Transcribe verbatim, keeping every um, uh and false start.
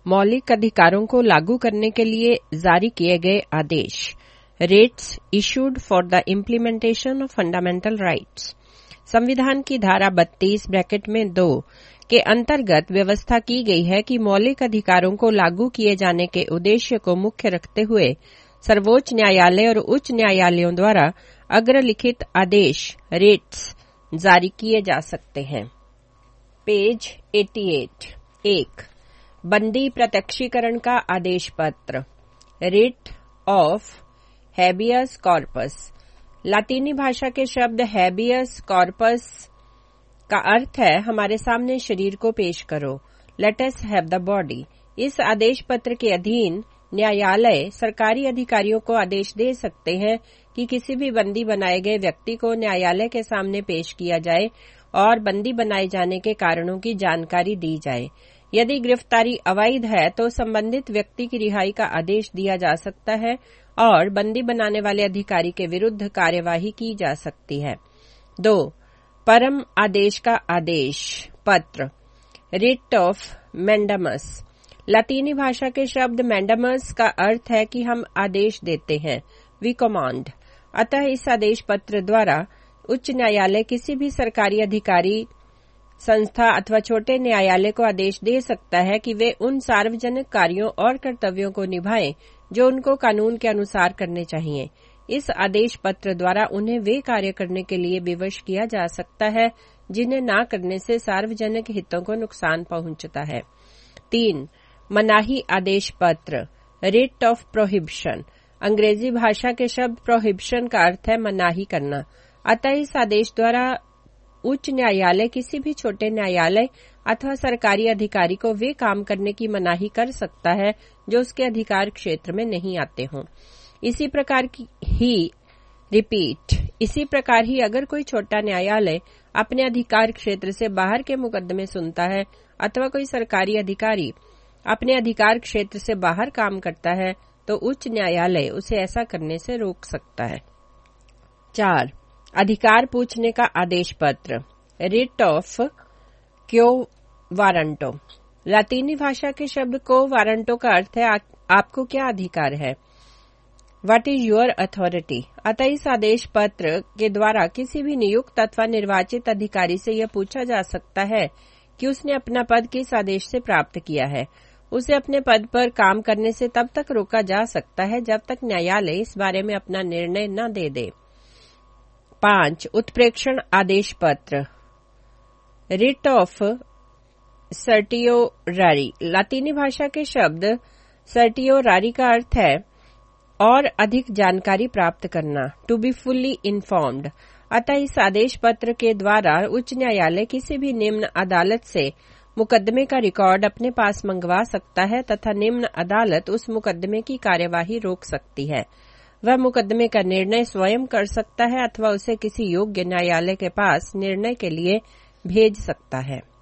मौलिक अधिकारों को लागू करने के लिए जारी किए गए आदेश। Writs issued for the implementation of fundamental rights. संविधान की धारा बत्तीस ब्रैकेट में दो के अंतर्गत व्यवस्था की गई है कि मौलिक अधिकारों को लागू किए जाने के उद्देश्य को मुख्य रखते हुए सर्वोच्च न्यायालय और उच्च न्यायालयों द्वारा अग्रलिखित आदेश रेट्स जारी किए जा सकते हैं। पेज अठासी। एक, बंदी प्रत्यक्षीकरण का आदेश पत्र। Writ of habeas corpus. लातीनी भाषा के शब्द हैबियस कॉर्पस का अर्थ है हमारे सामने शरीर को पेश करो, let us have the body. इस आदेश पत्र के अधीन न्यायालय सरकारी अधिकारियों को आदेश दे सकते हैं कि किसी भी बंदी बनाए गए व्यक्ति को न्यायालय के सामने पेश किया जाए और बंदी बनाए जाने के कारणों की जानकारी दी जाए। यदि गिरफ्तारी अवैध है तो संबंधित व्यक्ति की रिहाई का आदेश दिया जा सकता है और बंदी बनाने वाले अधिकारी के विरुद्ध कार्यवाही की जा सकती है। दो, परम आदेश का आदेश पत्र। Writ of mandamus. लातीनी भाषा के शब्द मैंडामस का अर्थ है कि हम आदेश देते हैं, वी कमांड। अतः इस आदेश पत्र द्वारा उच्च न्यायालय किसी भी सरकारी अधिकारी, संस्था अथवा छोटे न्यायालय को आदेश दे सकता है कि वे उन सार्वजनिक कार्यों और कर्तव्यों को निभाएं जो उनको कानून के अनुसार करने चाहिए। इस आदेश पत्र द्वारा उन्हें वे कार्य करने के लिए विवश किया जा सकता है जिन्हें न करने से सार्वजनिक हितों को नुकसान पहुंचता है। तीन, मनाही आदेश पत्र। Writ of prohibition. अंग्रेजी भाषा के शब्द प्रोहिबिशन का अर्थ है मनाही करना। अतः इस आदेश द्वारा उच्च न्यायालय किसी भी छोटे न्यायालय अथवा सरकारी अधिकारी को वे काम करने की मनाही कर सकता है जो उसके अधिकार क्षेत्र में नहीं आते हों। इसी प्रकार की ही रिपीट इसी प्रकार ही अगर कोई छोटा न्यायालय अपने अधिकार क्षेत्र से बाहर के मुकदमे सुनता है अथवा कोई सरकारी अधिकारी अपने अधिकार क्षेत्र से बाहर काम करता है तो उच्च न्यायालय उसे ऐसा करने से रोक सकता है। चार, अधिकार पूछने का आदेश पत्र। Writ of quo warranto. लातीनी भाषा के शब्द को वारंटो का अर्थ है आ, आपको क्या अधिकार है, व्हाट इज योर अथॉरिटी। अतः इस आदेश पत्र के द्वारा किसी भी नियुक्त अथवा निर्वाचित अधिकारी से यह पूछा जा सकता है कि उसने अपना पद किस आदेश से प्राप्त किया है। उसे अपने पद पर काम करने से तब तक रोका जा सकता है जब तक न्यायालय इस बारे में अपना निर्णय न दे दे। पांच, उत्प्रेक्षण आदेश पत्र। Writ of certiorari. लातीनी भाषा के शब्द सर्टियोरारी का अर्थ है और अधिक जानकारी प्राप्त करना, टू बी फुल्ली इन्फॉर्म्ड। अतः इस आदेश पत्र के द्वारा उच्च न्यायालय किसी भी निम्न अदालत से मुकदमे का रिकॉर्ड अपने पास मंगवा सकता है तथा निम्न अदालत उस मुकदमे की कार्यवाही रोक सकती है। वह मुकदमे का निर्णय स्वयं कर सकता है अथवा उसे किसी योग्य न्यायालय के पास निर्णय के लिए भेज सकता है।